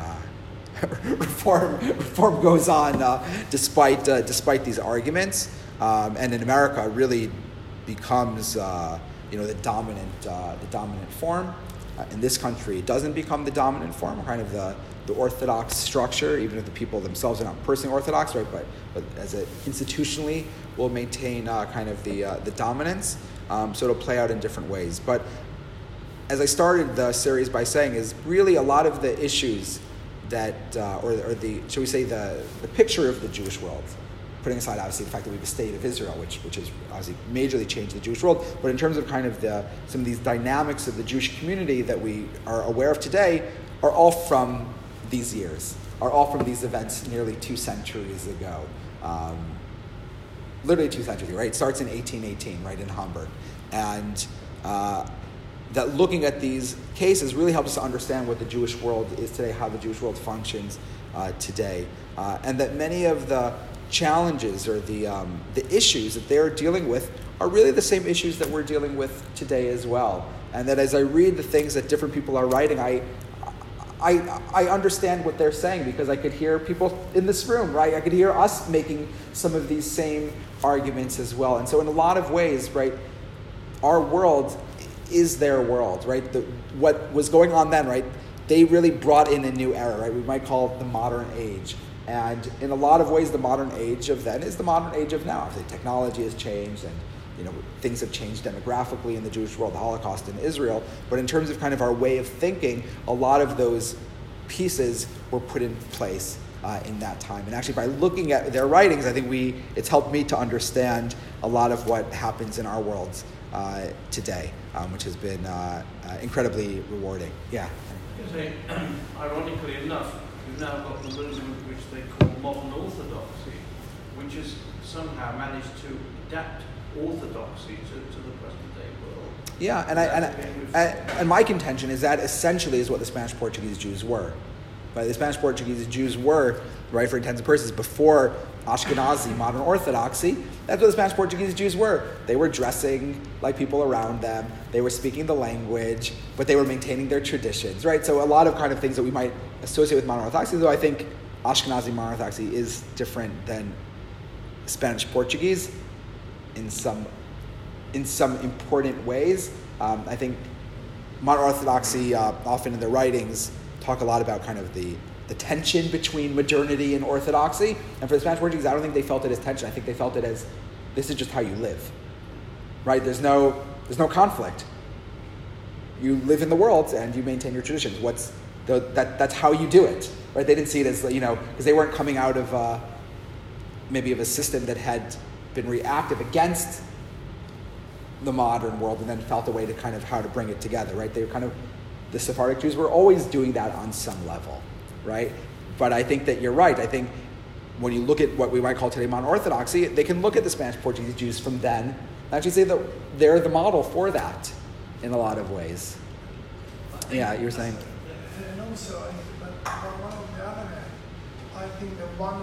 reform goes on despite these arguments, and in America, it really becomes the dominant form. In this country, it doesn't become the dominant form, kind of the Orthodox structure, even if the people themselves are not personally Orthodox, right? But as institutionally will maintain kind of the dominance. So it'll play out in different ways. But as I started the series by saying, is really a lot of the issues that, or the, shall we say, the picture of the Jewish world, putting aside obviously the fact that we have a state of Israel, which has obviously majorly changed the Jewish world, but in terms of kind of some of these dynamics of the Jewish community that we are aware of today are all from these years, are all from these events nearly 2 centuries ago. Literally 2 centuries ago, right? It starts in 1818, right, in Hamburg. And that looking at these cases really helps us to understand what the Jewish world is today, how the Jewish world functions today. And that many of the challenges or the issues that they're dealing with are really the same issues that we're dealing with today as well. And that as I read the things that different people are writing, I understand what they're saying because I could hear people in this room, right? I could hear us making some of these same arguments as well. And so in a lot of ways, right, our world is their world, right? What was going on then, right? They really brought in a new era, right? We might call it the modern age. And in a lot of ways, the modern age of then is the modern age of now. The technology has changed and things have changed demographically in the Jewish world, the Holocaust in Israel. But in terms of kind of our way of thinking, a lot of those pieces were put in place in that time. And actually, by looking at their writings, I think it's helped me to understand a lot of what happens in our worlds today, which has been incredibly rewarding. Yeah. Ironically enough, we've now got the movement which they call modern orthodoxy, which has somehow managed to adapt orthodoxy to the present day world. Yeah, and my contention is that essentially is what the Spanish Portuguese Jews were. Right? The Spanish Portuguese Jews were, right, for intents and purposes, before Ashkenazi modern orthodoxy. That's what the Spanish Portuguese Jews were. They were dressing like people around them. They were speaking the language, but they were maintaining their traditions, right? So a lot of kind of things that we might associate with modern orthodoxy, though I think Ashkenazi modern orthodoxy is different than Spanish Portuguese in some important ways. I think modern orthodoxy, often in their writings, talk a lot about kind of the tension between modernity and orthodoxy. And for the Spanish Portuguese, I don't think they felt it as tension. I think they felt it as, this is just how you live, right? There's no conflict. You live in the world and you maintain your traditions. That's how you do it, right? They didn't see it as, because they weren't coming out of maybe of a system that had been reactive against the modern world and then felt a way to kind of how to bring it together, right? They were kind of, the Sephardic Jews were always doing that on some level, right? But I think that you're right. I think when you look at what we might call today modern orthodoxy, they can look at the Spanish Portuguese Jews from then and actually say that they're the model for that in a lot of ways. Yeah, you were saying? And also, but on the other hand, I think that one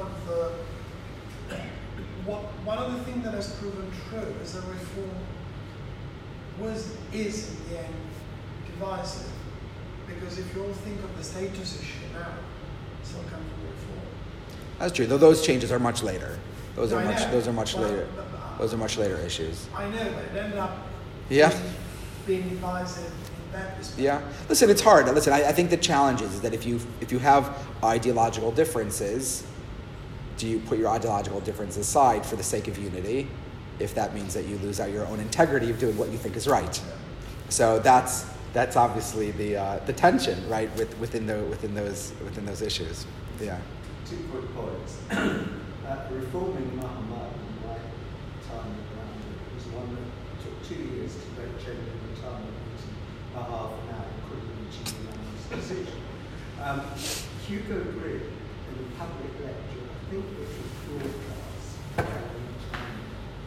of the things that has proven true is that reform is in the end divisive, because if you all think of the status issue now, it's all come from reform. That's true. Though those changes are much later. Those are I much. know. Those are much Well, later. Those are much later issues. I know, but it ended up Yeah. being divisive in that respect. Yeah. Listen, it's hard. Listen, I think the challenge is that if you have ideological differences, do you put your ideological differences aside for the sake of unity? If that means that you lose out your own integrity of doing what you think is right. So that's obviously the tension, right, within those issues. Yeah. 2 quick points. Reforming Muhammad in my time around it was one that took 2 years to make change in the time meeting, a half an hour, couldn't reach a unanimous decision. Hugo Grigg, in a public lecture, I think it was broadcast around the time,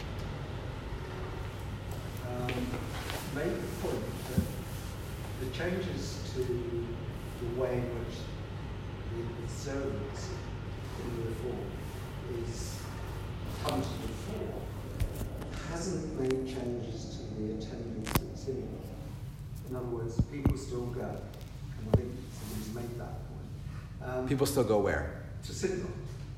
made the point that the changes to the way in which the observance in the reform is come to the fore hasn't made changes to the attendance at synagogue. In other words, people still go, and I think somebody's made that point. People still go where? To synagogue.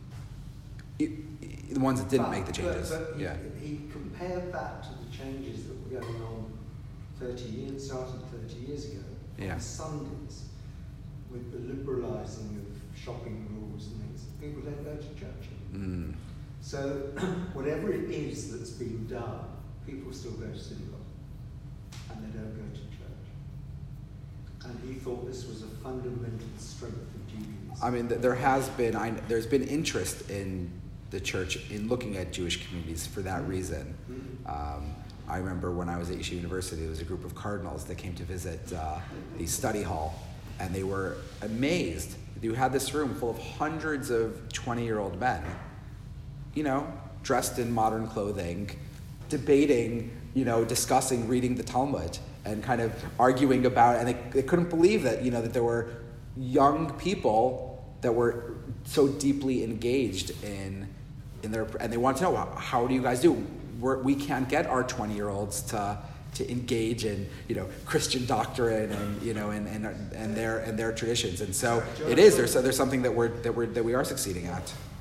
The ones that didn't make the changes. But he compared that to the changes that were going on 30 years, started 30 years ago, on Sundays, with the liberalising of shopping rules and things. People don't go to church anymore. So whatever it is that's being done, people still go to synagogue, and they don't go to church. And he thought this was a fundamental strength of Judaism. I mean, there's been interest in the church in looking at Jewish communities for that reason. I remember when I was at Yeshiva University, there was a group of cardinals that came to visit the study hall, and they were amazed. You had this room full of hundreds of 20-year-old men, dressed in modern clothing, debating, discussing, reading the Talmud, and kind of arguing about it. And they couldn't believe that, that there were young people that were so deeply engaged in their, and they wanted to know, how do you guys do? We can't get our 20-year-olds to engage in Christian doctrine and their traditions, and so it is there's something that we are succeeding at.